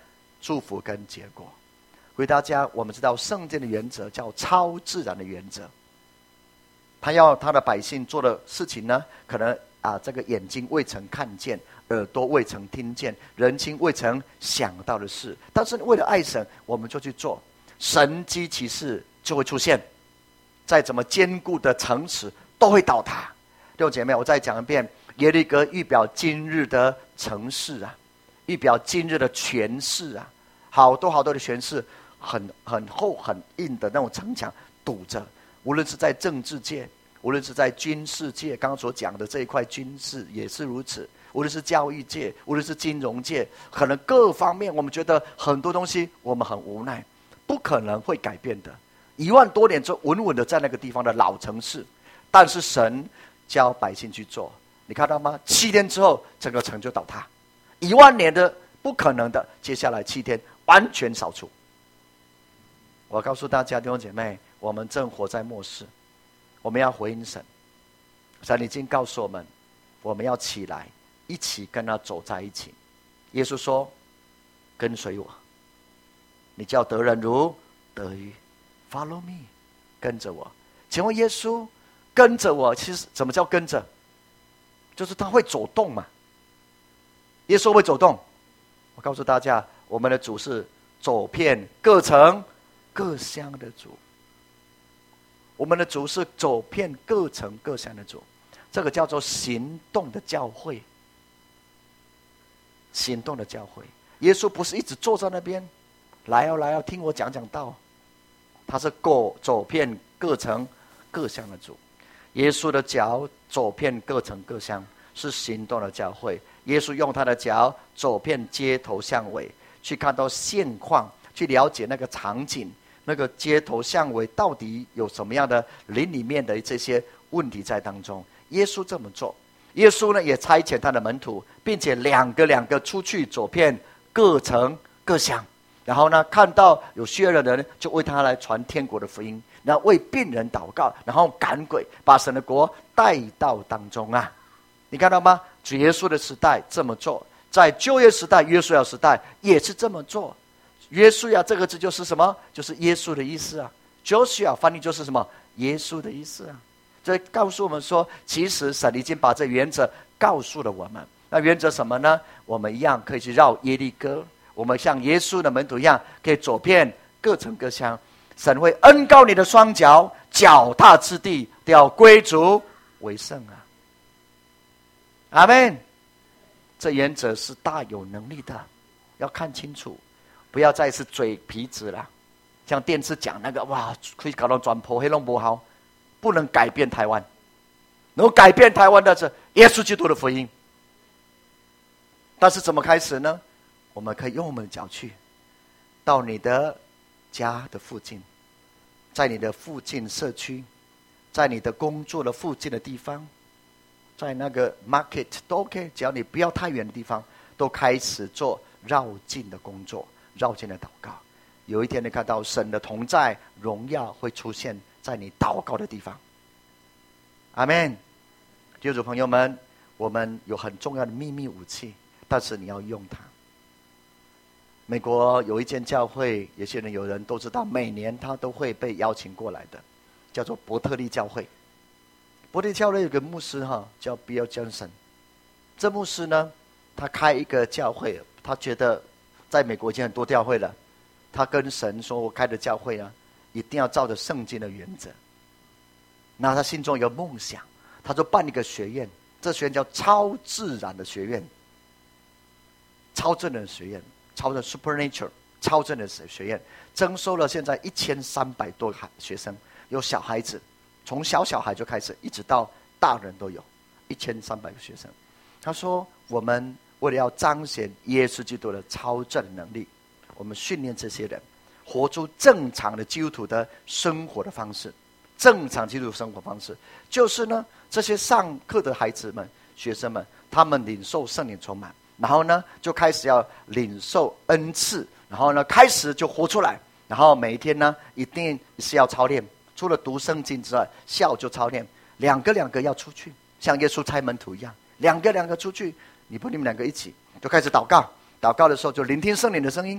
祝福跟结果。回大家，我们知道圣经的原则叫超自然的原则。他要他的百姓做的事情呢，可能啊，这个眼睛未曾看见，耳朵未曾听见，人心未曾想到的事，但是为了爱神，我们就去做，神迹奇事就会出现。再怎么坚固的城池都会倒塌。弟兄姐妹，我再讲一遍，耶利哥预表今日的城市啊，预表今日的权势啊，好多好多的权势，很很厚很硬的那种城墙堵着，无论是在政治界，无论是在军事界，刚刚所讲的这一块军事也是如此，无论是教育界，无论是金融界，可能各方面我们觉得很多东西我们很无奈，不可能会改变的。一万多年就稳稳的在那个地方的老城市，但是神教百姓去做，你看到吗？七天之后整个城就倒塌，一万年的不可能的，接下来七天完全扫除。我告诉大家，弟兄姐妹，我们正活在末世，我们要回应神。神已经告诉我们，我们要起来，一起跟他走在一起。耶稣说：“跟随我，你叫得人如得鱼。” Follow me， 跟着我。请问耶稣跟着我，其实怎么叫跟着？就是他会走动嘛。耶稣会走动。我告诉大家，我们的主是走遍各城各乡的主。我们的主是走遍各城各乡的主，这个叫做行动的教会。行动的教会，耶稣不是一直坐在那边，来哦来哦，听我讲讲道。他是过走遍各城各乡的主。耶稣的脚走遍各城各乡，是行动的教会。耶稣用他的脚走遍街头巷尾，去看到现况，去了解那个场景，那个街头巷尾到底有什么样的灵里面的这些问题在当中。耶稣这么做，耶稣呢也差遣他的门徒，并且两个两个出去走遍各城各乡。然后呢，看到有需要的人，就为他来传天国的福音，然后为病人祷告，然后赶鬼，把神的国带到当中啊！你看到吗？主耶稣的时代这么做，在旧约时代、约书亚时代也是这么做。约书亚这个字就是什么？就是耶稣的意思啊。Joshua 翻译就是什么？耶稣的意思啊。这告诉我们说，其实神已经把这原则告诉了我们。那原则什么呢？我们一样可以去绕耶利哥。我们像耶稣的门徒一样，可以走遍各城各乡。神会恩膏你的双脚，脚踏之地都要归主为圣啊！阿们。这原则是大有能力的，要看清楚，不要再是嘴皮子了。像电视讲那个，哇，可以搞到转坡黑龙不好，不能改变台湾。能够改变台湾的是耶稣基督的福音。但是怎么开始呢？我们可以用我们的脚去到你的家的附近，在你的附近社区，在你的工作的附近的地方，在那个 market 都 OK， 只要你不要太远的地方，都开始做绕境的工作，绕境的祷告。有一天你看到神的同在荣耀会出现在你祷告的地方。阿们。弟兄朋友们，我们有很重要的秘密武器，但是你要用它。美国有一间教会，有些人有人都知道，每年他都会被邀请过来的，叫做伯特利教会。伯特利教会有个牧师哈，叫 Bill Johnson。这牧师呢，他开一个教会，他觉得在美国已经很多教会了，他跟神说：“我开的教会啊，一定要照着圣经的原则。”那他心中有梦想，他就办一个学院，这学院叫超自然的学院，超自然的学院。超的 supernatural 超正的学院，征收了现在一千三百多个学生，有小孩子，从小小孩就开始，一直到大人都有，一千三百个学生。他说，我们为了要彰显耶稣基督的超正能力，我们训练这些人活出正常的基督徒的生活的方式。正常基督徒生活方式就是呢，这些上课的孩子们、学生们，他们领受圣灵充满。然后呢，就开始要领受恩赐，然后呢，开始就活出来。然后每一天呢，一定是要操练，除了读圣经之外，下午就操练。两个两个要出去，像耶稣差门徒一样，两个两个出去。你不，你们两个一起就开始祷告。祷告的时候就聆听圣灵的声音，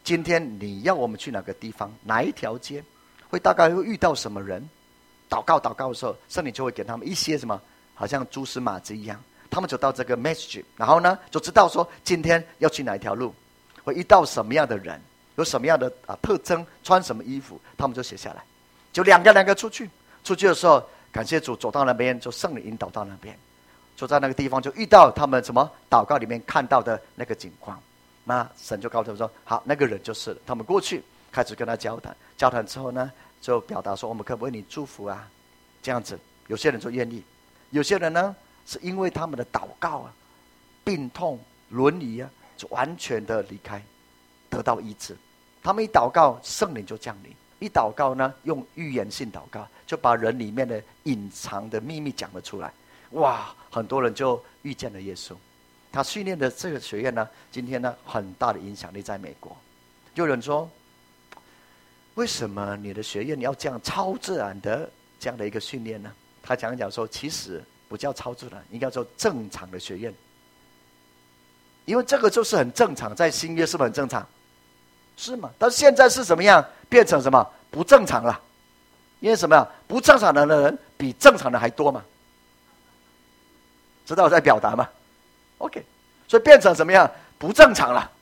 今天你要我们去哪个地方，哪一条街，会大概会遇到什么人。祷告祷告的时候，圣灵就会给他们一些什么，好像蛛丝马迹一样，他们就到这个 message， 然后呢就知道说今天要去哪一条路，会遇到什么样的人，有什么样的啊特征，穿什么衣服，他们就写下来。就两个两个出去，出去的时候，感谢主，走到那边，就圣灵引导到那边，就在那个地方就遇到他们什么祷告里面看到的那个景况。那神就告诉他们说，好，那个人就是了。他们过去开始跟他交谈，交谈之后呢，就表达说，我们可不可以你祝福啊？这样子，有些人就愿意，有些人呢是因为他们的祷告啊，病痛轮椅啊，就完全的离开，得到医治。他们一祷告，圣灵就降临；一祷告呢，用预言性祷告，就把人里面的隐藏的秘密讲了出来。哇，很多人就遇见了耶稣。他训练的这个学院呢，今天呢很大的影响力在美国。有人说，为什么你的学院要这样超自然的这样的一个训练呢？他讲讲说，其实不叫超自然，应该叫正常的学院。因为这个就是很正常，在新约是不是很正常？是吗？但是现在是怎么样变成什么不正常了？因为什么呀？不正常的人比正常的还多嘛？知道我在表达吗 ？OK， 所以变成什么样不正常了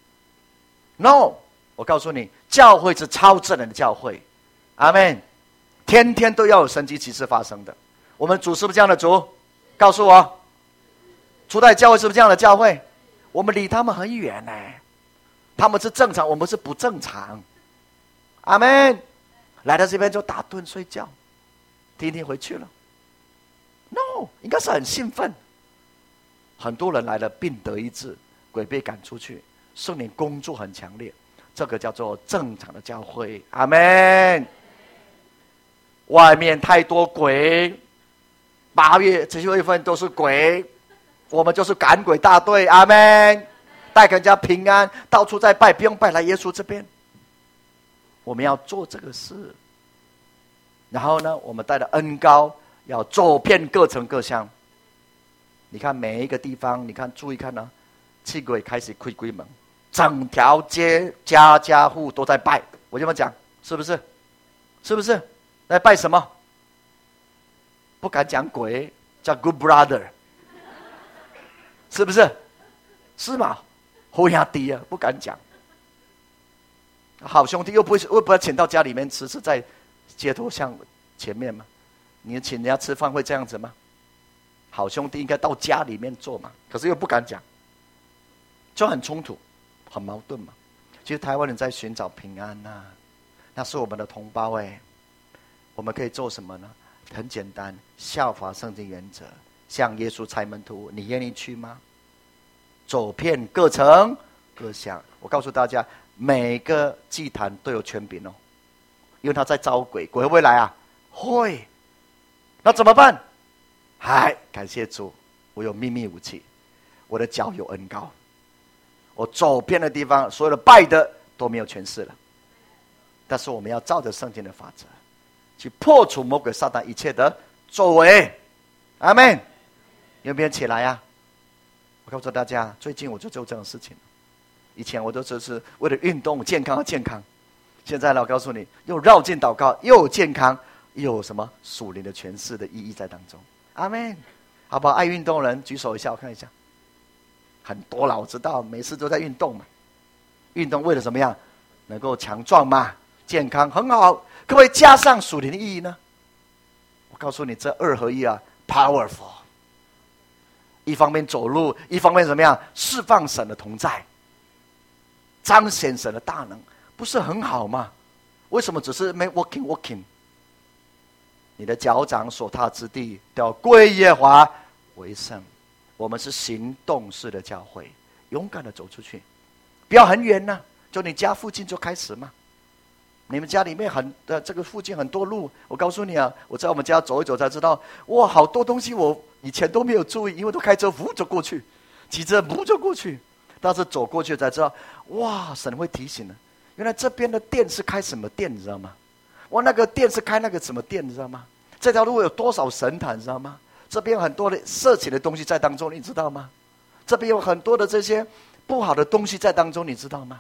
？No， 我告诉你，教会是超自然的教会，阿们。天天都要有神迹奇事发生的。我们主是不是这样的主？告诉我，初代教会是不是这样的教会？我们离他们很远呢、欸，他们是正常，我们是不正常。阿们。来到这边就打盹睡觉，听听回去了。No， 应该是很兴奋。很多人来了，病得医治，鬼被赶出去，圣灵工作很强烈，这个叫做正常的教会。阿们。外面太多鬼，八月、七月份都是鬼，我们就是赶鬼大队。阿们，带给人家平安，到处在拜，不用拜来耶稣这边。我们要做这个事，然后呢，我们带着恩膏，要走遍各城各乡。你看每一个地方，你看注意看呢、啊，气鬼开始开鬼门，整条街家家户都在拜。我这么讲，是不是？是不是？在拜什么？不敢讲鬼，叫 Good Brother， 是不是？是吗？好兄弟啊，不敢讲。好兄弟又不会又不要请到家里面吃，是在街头巷前面吗？你请人家吃饭会这样子吗？好兄弟应该到家里面做嘛，可是又不敢讲，就很冲突，很矛盾嘛。其实台湾人在寻找平安呐、啊，那是我们的同胞哎。我们可以做什么呢？很简单，效法圣经原则，向耶稣差门徒，你愿意去吗？走遍各城各乡。我告诉大家，每个祭坛都有权柄哦，因为他在招鬼，鬼会不会来啊？会。那怎么办？嗨，感谢主，我有秘密武器，我的脚有恩膏，我走遍的地方，所有的拜的都没有权势了。但是我们要照着圣经的法则，去破除魔鬼撒旦一切的作为。阿们。有没有起来啊？我告诉大家，最近我就做这种事情。以前我都只是为了运动健康和健康，现在呢，我告诉你，又绕境祷告，又有健康，又有什么属灵的诠释的意义在当中。阿们。好不好？爱运动的人举手一下，我看一下。很多了，我知道，每次都在运动嘛。运动为了怎么样？能够强壮嘛，健康很好。可不可以加上属灵的意义呢？我告诉你，这二合一啊 ，powerful。一方面走路，一方面怎么样？释放神的同在，彰显神的大能，不是很好吗？为什么只是没 walking walking？ 你的脚掌所踏之地都要归耶和华为圣。我们是行动式的教会，勇敢的走出去，不要很远呢、啊，就你家附近就开始嘛。你们家里面很呃，这个附近很多路，我告诉你啊，我在我们家走一走才知道，哇，好多东西我以前都没有注意，因为都开车扶着过去，骑车扶着过去，但是走过去才知道，哇，神会提醒的，原来这边的店是开什么店，你知道吗？哇，那个店是开那个什么店，你知道吗？这条路有多少神坛，你知道吗？这边有很多的色情的东西在当中，你知道吗？这边有很多的这些不好的东西在当中，你知道吗？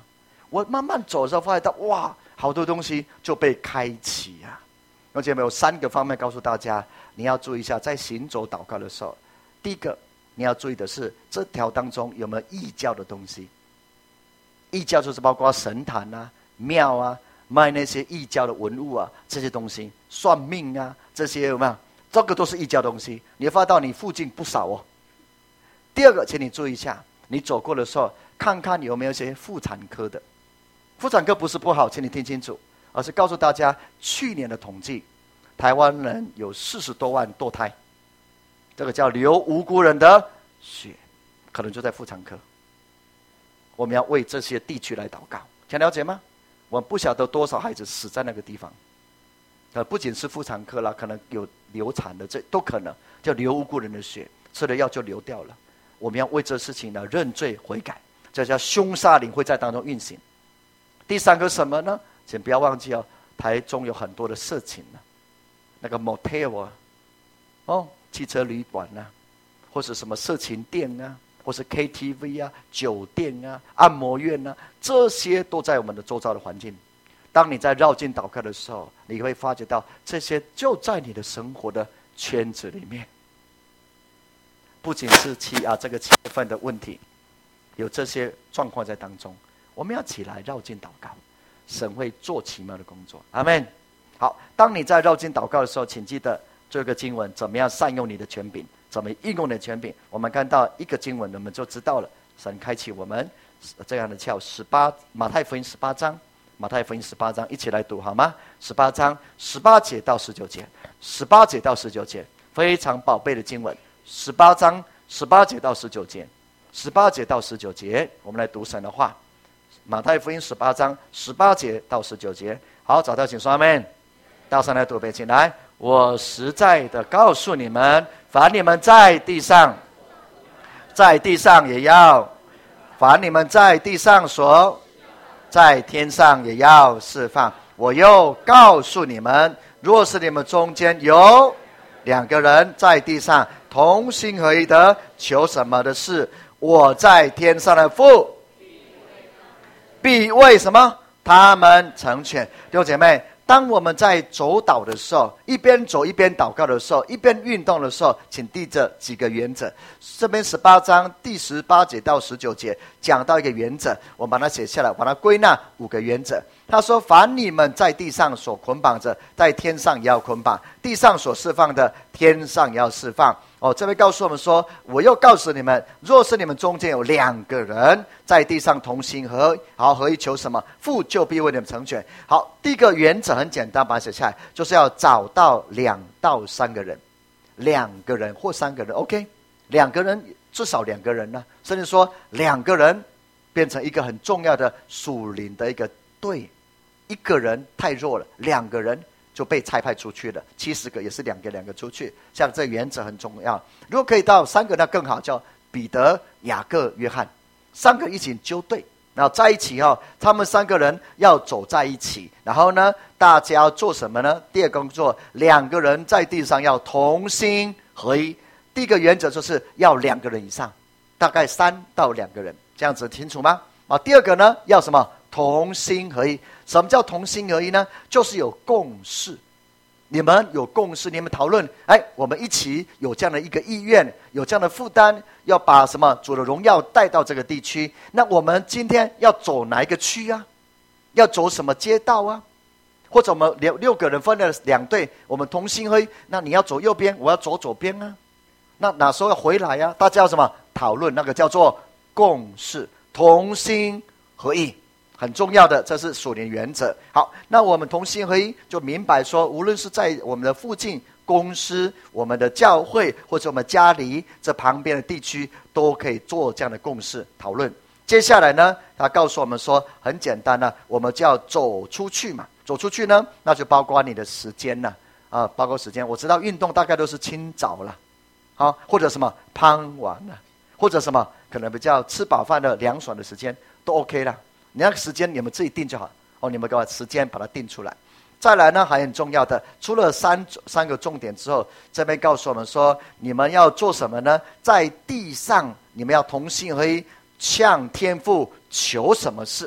我慢慢走的时候发现到，哇，好多东西就被开启啊！而且有三个方面告诉大家，你要注意一下，在行走祷告的时候，第一个你要注意的是，这条当中有没有异教的东西？异教就是包括神坛啊、庙啊，卖那些异教的文物啊，这些东西，算命啊，这些有没有？这个都是异教的东西，你会发现到你附近不少哦。第二个，请你注意一下，你走过的时候，看看有没有一些妇产科的。妇产科不是不好，请你听清楚，而是告诉大家，去年的统计，台湾人有四十多万堕胎，这个叫流无辜人的血，可能就在妇产科。我们要为这些地区来祷告，想了解吗？我们不晓得多少孩子死在那个地方，呃，不仅是妇产科啦，可能有流产的，这都可能叫流无辜人的血，吃了药就流掉了。我们要为这事情呢认罪悔改，这叫凶杀灵会在当中运行。第三个什么呢？请不要忘记哦，台中有很多的色情呢，那个 motel 啊，哦，汽车旅馆啊，或是什么色情店啊，或是 K T V 啊、酒店啊、按摩院啊，这些都在我们的周遭的环境。当你在绕境祷告的时候，你会发觉到这些就在你的生活的圈子里面。不仅是七啊这个七月份的问题，有这些状况在当中。我们要起来绕境祷告，神会做奇妙的工作。阿们。好，当你在绕境祷告的时候，请记得这个经文怎么样善用你的权柄，怎么应用你的权柄。我们看到一个经文，我们就知道了。神开启我们这样的窍。十八马太福音十八章，马太福音十八章，一起来读好吗？十八章十八节到十九节，十八节到十九节，非常宝贝的经文。十八章十八节到十九节，十八节到十九节，我们来读神的话。马太福音十八章十八节到十九节，好，找到请说阿们。到上来读背，请来。我实在的告诉你们，凡你们在地上，在地上也要；凡你们在地上所，在天上也要释放。我又告诉你们，若是你们中间有两个人在地上同心合意的求什么的事，我在天上的父必为什么？他们成全。弟兄姐妹，当我们在走祷的时候，一边走一边祷告的时候，一边运动的时候，请记着几个原则。这边十八章第十八节到十九节讲到一个原则，我把它写下来，把它归纳五个原则。他说：凡你们在地上所捆绑着，在天上也要捆绑；地上所释放的，天上也要释放。哦，这边告诉我们说，我又告诉你们，若是你们中间有两个人在地上同心合好合一求什么，父就必为你们成全。好，第一个原则很简单，把它写下来，就是要找到两到三个人，两个人或三个人 ，OK， 两个人至少两个人呢，甚至说两个人变成一个很重要的属灵的一个队，一个人太弱了，两个人就被差派出去了，七十个也是两个两个出去，像这原则很重要。如果可以到三个那更好，叫彼得、雅各、约翰，三个一起纠队，然后在一起哦，他们三个人要走在一起，然后呢，大家要做什么呢？第二个工作，两个人在地上要同心合一。第一个原则就是要两个人以上，大概三到两个人，这样子清楚吗？啊，第二个呢，要什么？同心合一。什么叫同心合一呢？就是有共识，你们有共识，你们讨论，哎，我们一起有这样的一个意愿，有这样的负担，要把什么主的荣耀带到这个地区。那我们今天要走哪一个区啊？要走什么街道啊？或者我们六六个人分了两队，我们同心合一，那你要走右边，我要走左边啊。那哪时候要回来啊？大家要什么讨论？那个叫做共识，同心合一。很重要的，这是属灵原则。好，那我们同心合一，就明白说，无论是在我们的附近公司、我们的教会，或者我们家里这旁边的地区，都可以做这样的共识讨论。接下来呢，他告诉我们说，很简单呢、啊，我们就要走出去嘛。走出去呢，那就包括你的时间了啊，包括时间。我知道运动大概都是清早了，啊，或者什么傍晚了，或者什么可能比较吃饱饭的凉爽的时间都 OK 了。你那个时间你们自己定就好哦，你们给我时间把它定出来。再来呢，还很重要的，除了三三个重点之后，这边告诉我们说，你们要做什么呢？在地上你们要同心合一，向天父求什么事。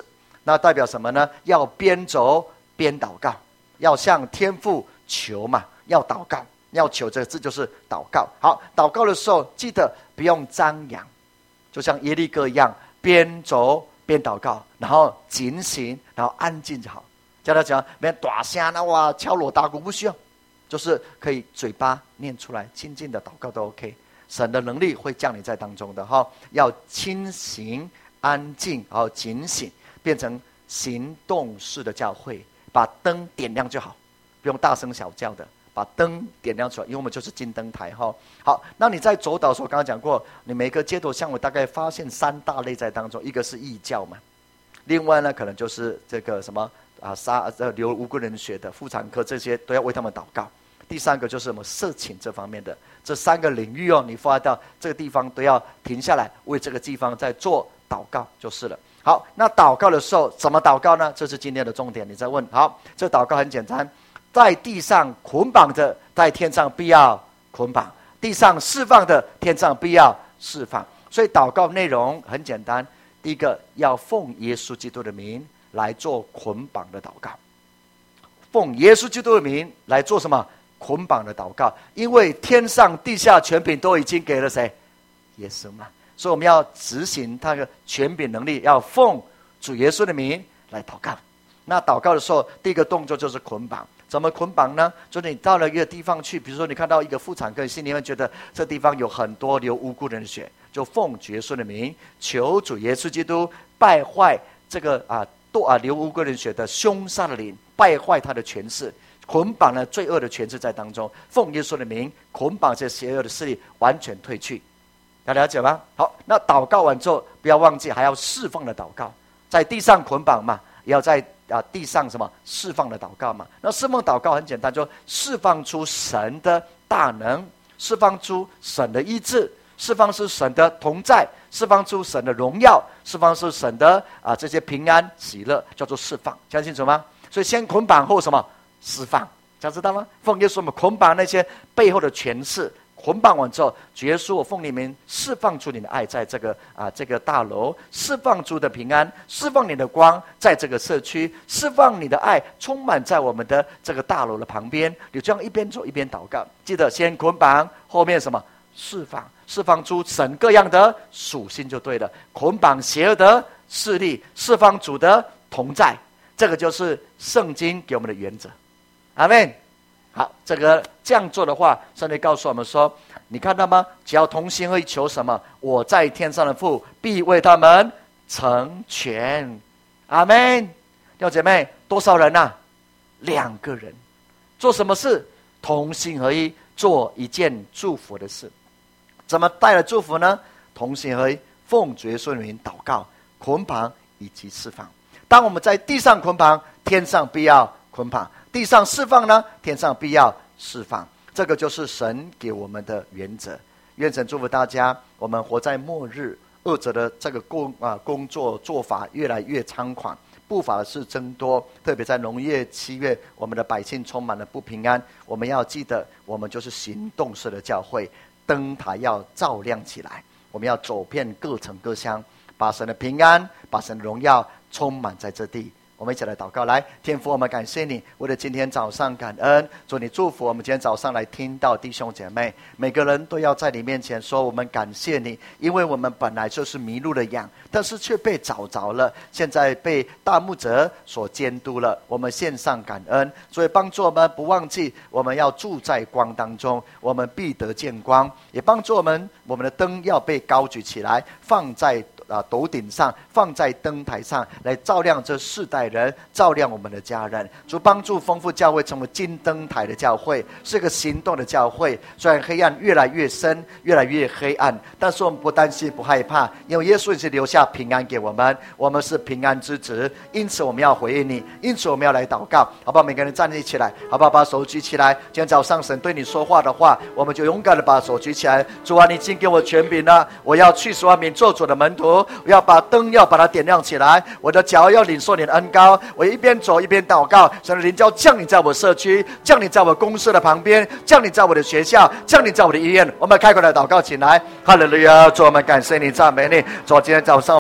那代表什么呢？要边走边祷告，要向天父求嘛，要祷告，要求，这个字就是祷告。好，祷告的时候记得不用张扬，就像耶利哥一样，边走边祷告，然后警醒，然后安静就好。叫他讲，别大声啊，哇，敲锣打鼓不需要，就是可以嘴巴念出来，静静的祷告都 OK。神的能力会降临在当中的哈，要清醒、安静，然后警醒，变成行动式的教会，把灯点亮就好，不用大声小叫的，把灯点亮出来，因为我们就是金灯台哈。好，那你在走导的时候，刚刚讲过，你每个街头巷尾大概发现三大类在当中，一个是异教嘛，另外呢可能就是这个什么啊杀呃流无辜人血的妇产科，这些都要为他们祷告。第三个就是什么色情这方面的，这三个领域哦，你发到这个地方都要停下来，为这个地方在做祷告就是了。好，那祷告的时候怎么祷告呢？这是今天的重点。你再问，好，这祷告很简单，在地上捆绑的，在天上必要捆绑；地上释放的，天上必要释放。所以祷告内容很简单，第一个要奉耶稣基督的名来做捆绑的祷告，奉耶稣基督的名来做什么？捆绑的祷告，因为天上地下权柄都已经给了谁？耶稣嘛。所以我们要执行他的权柄能力，要奉主耶稣的名来祷告。那祷告的时候，第一个动作就是捆绑。怎么捆绑呢？就是你到了一个地方去，比如说你看到一个妇产科，心里面觉得这地方有很多流无辜人的血，就奉主耶稣的名，求主耶稣基督败坏这个啊多啊流无辜人血的凶杀的灵，败坏他的权势，捆绑了罪恶的权势在当中，奉耶稣的名捆绑这邪恶的势力，完全退去。大家了解吗？好，那祷告完之后，不要忘记还要释放的祷告，在地上捆绑嘛，也要在啊地上什么释放的祷告嘛。那释放祷告很简单，就释放出神的大能，释放出神的医治，释放出神的同在，释放出神的荣耀，释放出神的啊这些平安喜乐，叫做释放，讲清楚吗？所以先捆绑后什么？释放，大家知道吗？奉耶稣我们捆绑那些背后的权势，捆绑完之后，主耶稣我奉你们释放出你的爱，在这个啊这个大楼，释放出的平安，释放你的光，在这个社区，释放你的爱，充满在我们的这个大楼的旁边。你这样一边走一边祷告，记得先捆绑，后面什么？释放，释放出神各样的属性就对了。捆绑邪恶的势力，释放主的同在，这个就是圣经给我们的原则。阿们。好，这个这样做的话，上帝告诉我们说，你看到吗？只要同心合意求什么，我在天上的父必为他们成全。阿们。弟兄姐妹，多少人啊？两个人做什么事？同心合意做一件祝福的事。怎么带来祝福呢？同心合意，奉主耶稣的名祷告、捆绑以及释放。当我们在地上捆绑，天上必要捆绑；地上释放呢，天上必要释放。这个就是神给我们的原则。愿神祝福大家，我们活在末日，恶者的这个工啊工作做法越来越猖狂，不法的事增多，特别在农业七月，我们的百姓充满了不平安。我们要记得，我们就是行动式的教会，灯台要照亮起来，我们要走遍各城各乡，把神的平安，把神的荣耀充满在这地。我们一起来祷告，来，天父，我们感谢你，为了今天早上感恩，主你祝福我们今天早上来听到弟兄姐妹，每个人都要在你面前说，我们感谢你，因为我们本来就是迷路的羊，但是却被找着了，现在被大牧者所监督了，我们献上感恩，所以帮助我们不忘记，我们要住在光当中，我们必得见光，也帮助我们，我们的灯要被高举起来，放在啊，斗顶上，放在灯台上，来照亮这世代人，照亮我们的家人。主帮助丰富教会成为金灯台的教会，是个行动的教会。虽然黑暗越来越深，越来越黑暗，但是我们不担心，不害怕，因为耶稣已经留下平安给我们，我们是平安之子。因此我们要回应你，因此我们要来祷告，好不好？每个人站立起来，好不好？把手举起来。今天早上神对你说话的话，我们就勇敢的把手举起来。主啊，你已经给我权柄了，我要去使万民做主的门徒。我要把灯要把它点亮起来，我的脚要领受你的恩膏，我一边走一边祷告，神的灵就降临在我社区，降临在我公司的旁边，降临在我的学校，降临在我的医院。我们开口来祷告起来，哈利路亚！主，我们感谢你，赞美你。主，今天早上